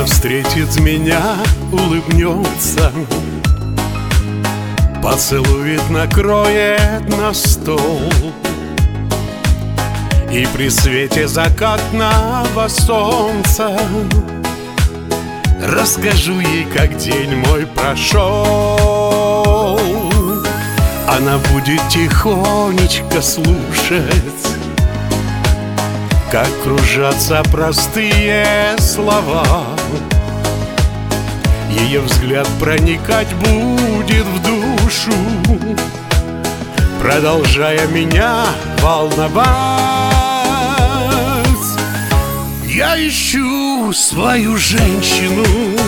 встретит меня, улыбнется, поцелует, накроет на стол. И при свете закатного солнца расскажу ей, как день мой прошел. Она будет тихонечко слушать, как кружатся простые слова. Ее взгляд проникать будет в душу, продолжая меня волновать. Я ищу свою женщину,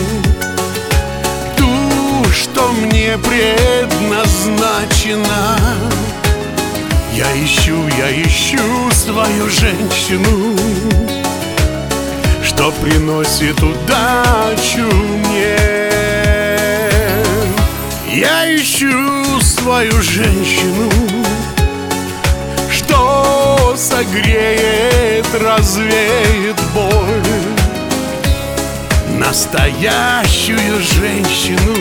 ту, что мне предназначена. Я ищу свою женщину, что приносит удачу мне. Я ищу свою женщину, что согреет, развеет боль. Настоящую женщину,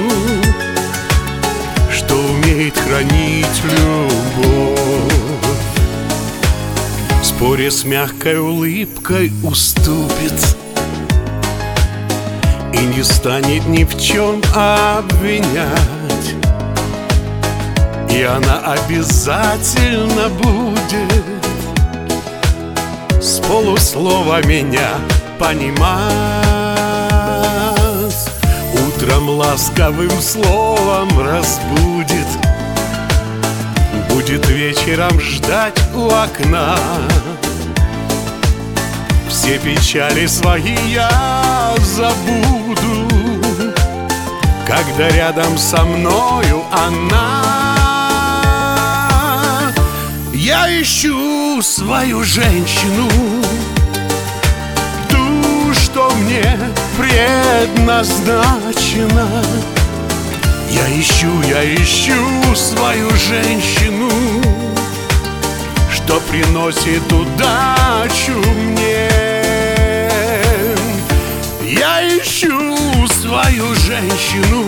что умеет хранить любовь. В споре с мягкой улыбкой уступит и не станет ни в чем обвинять. И она обязательно будет с полуслова меня понимать. Утром ласковым словом разбудит, будет вечером ждать у окна. Все печали свои я забуду, когда рядом со мною она. Я ищу свою женщину, ту, что мне предназначена. Я ищу свою женщину, что приносит удачу мне. Я ищу свою женщину,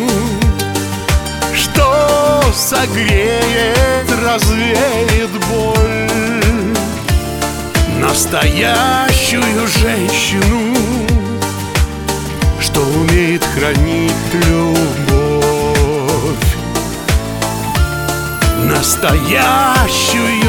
что согреет, развеет боль. Настоящую женщину, что умеет хранить любовь. Настоящую